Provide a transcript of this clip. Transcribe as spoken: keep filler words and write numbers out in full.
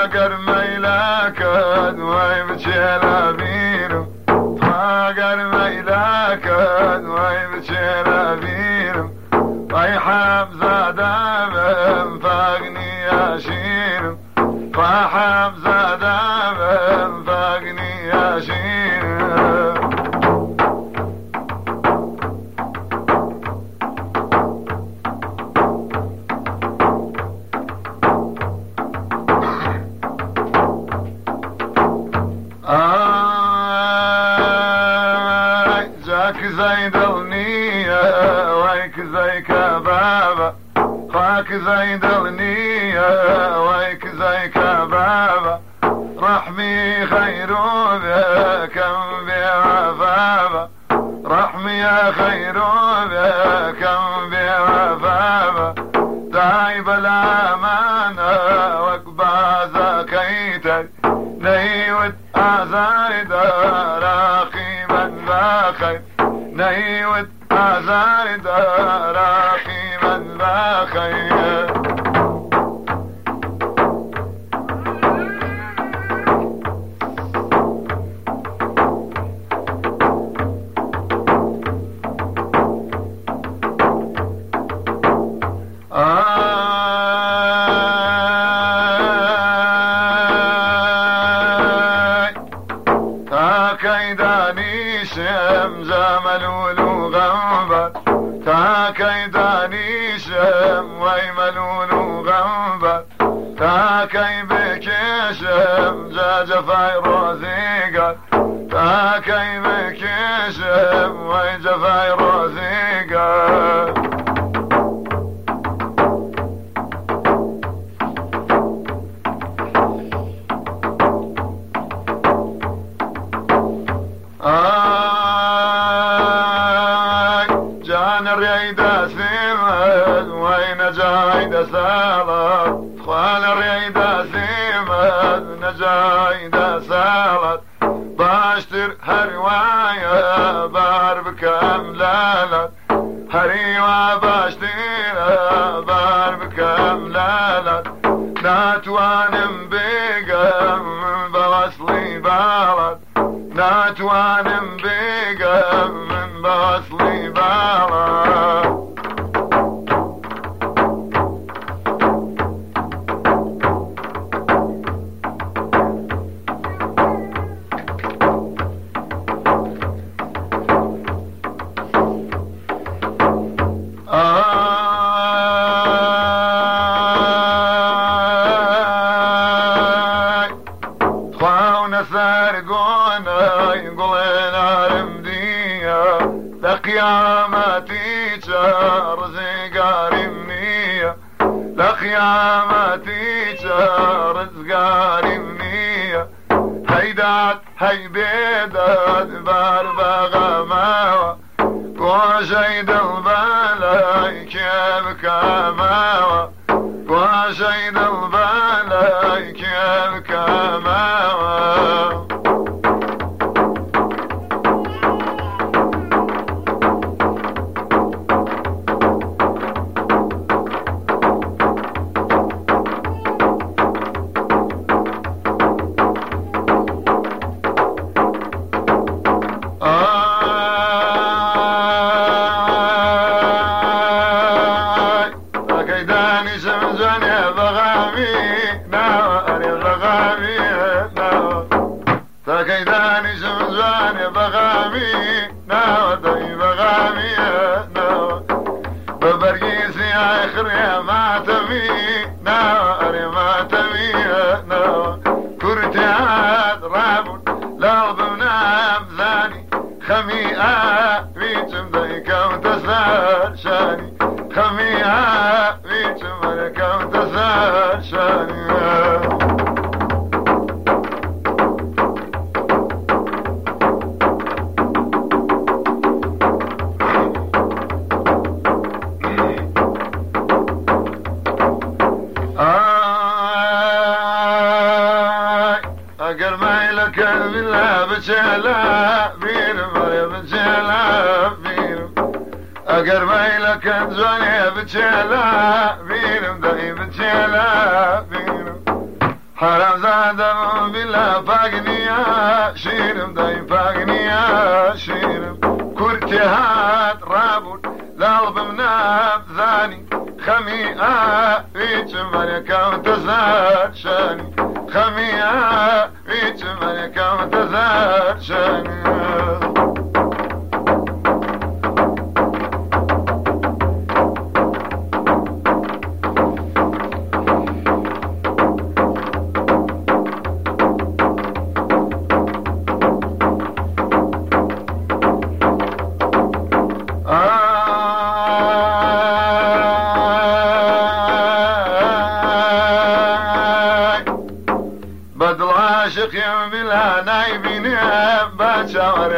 اگر میلکد وای بچلا بینم اگر میلکد وای بچلا بینم وای حمزه دمم فاقنی اشینم وای حمزه دمم فاقنی اشینم زي دلنية ويك زي كبابة خاك زي دلنية ويك زي كبابة رحمي خيرو بكم بعفابة رحمي يا خيرو بكم بعفابة دايب الأمانة وقبا زكيتك نيوت أزايد راقبا باخي نيوت أزايد راقبا باخي كيداني شم زمل ولغنبر تا كيداني شم ويملول وغنبر تا كي بكشم جفاي روزيقر تا كي بكشم ويجفاي روزيقر الريدة سيمد وين جايدة سالت خوال الريدة سيمد نجايدة سالت باشتر هرواية باربك أملالت هريوة باشتر باربك أملالت ناتوانم بيقم بوصلي بالت ناتوانم بيقم بوصلي بالت سرقونا يقولنا رمدية لقيامتي جار زقار منية لقيامتي جار زقار منية هيدات هي بيدات باربغة ماوى وشيد البلاي كيف كماوى وشيد البلاي كيف كماوى فكيداني زمزاني بغامي ناو داي بغامي ناو ببرقيسي اخري ما تبي ناو اري ما تبي ناو كرتيات رابون لغض ونام ثاني خميئة بيتم ذيك وتسار شاني خميئة بيتم ذيك وتسار شاني اگر ميلك بالله بجلا بيرم يا بجلا بيرم اگر ميلك زوني بجلا بيرم داي بجلا بيرم حرام زادم بلا فاقنيا شيرم داي فاقنيا شيرم كرتهات رابط لالب مناب ذاني خميئة ويت ملكة وتزاد شاني خميئة ويت ملكة وتزاد شاني بدل عاشق يوم لا نايبين باشا